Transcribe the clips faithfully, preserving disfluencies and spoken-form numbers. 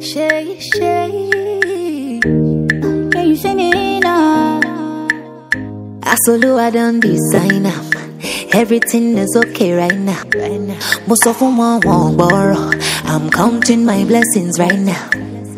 Shay, Shay, can you see me now? I solo, I done design up. Everything is okay right now. Right now. Most of them won't borrow. I'm counting my blessings right now.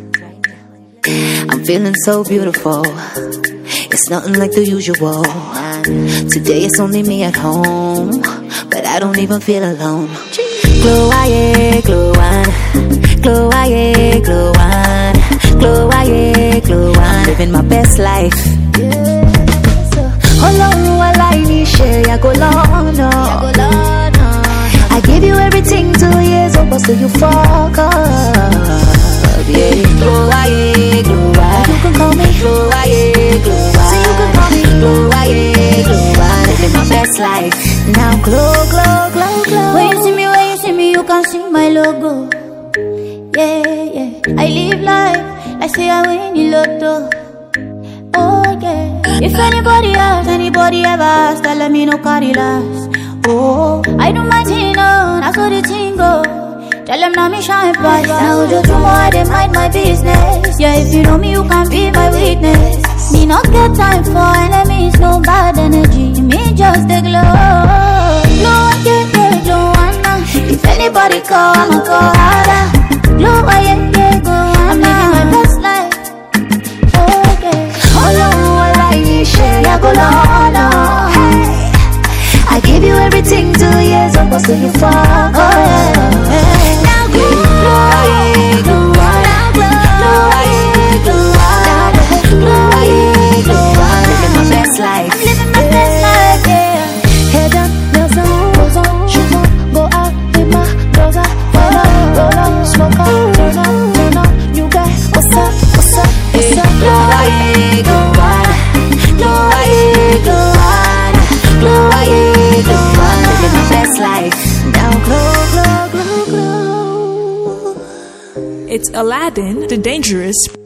I'm feeling so beautiful. It's nothing like the usual. Today it's only me at home, but I don't even feel alone. Glow, aye, glow on. Glow, aye, glow on. Glow, aye, glow on. Living my best life. Ọlọ́run aláìníṣẹ́ yàgò lọ́nà. I give you everything two years ago, so you fuck up. Yeah. Glow, aye, glow on. You can call me glow, aye, glow on. So you can call me glow, aye, glow on. Living my best life. Now glow, glow, glow, glow. When you see me, when you see me, you can see my logo. Yeah, yeah. I live life like say I win the lotto. Oh yeah. If anybody else, anybody ever ask, tell me no carry last. Oh, I do my thing, no, that's what the thing go. Tell them now me shine bright. Now just tomorrow I dey mind my business. Yeah, if you know me, you can be my witness. Me not get time for enemies, no bad energy. Me just the glow, glow, yeah, yeah, glow, Anna. If anybody call, I'ma go harder. Glow, yeah, yeah, go, I'm living my best life. Oh yeah. Ọlọ́run aláìníṣẹ́ yàgò lọ́nà. I give you everything two years ago, so you fuck up. Now glow, glow, glow, glow, glow, glow, glow, living my best life. I'm living my best life, yeah. Head down, nails on, goes on, shoes on, go out with my girls out. Roll up, smoke up, turn up, turn up. You got what's up, what's up, what's up? Glow, aye, glow on, glow, aye, glow on, glow, aye, glow on, living my best life. Now glow, glow, glow, glow. It's Aladdin, the Dangerous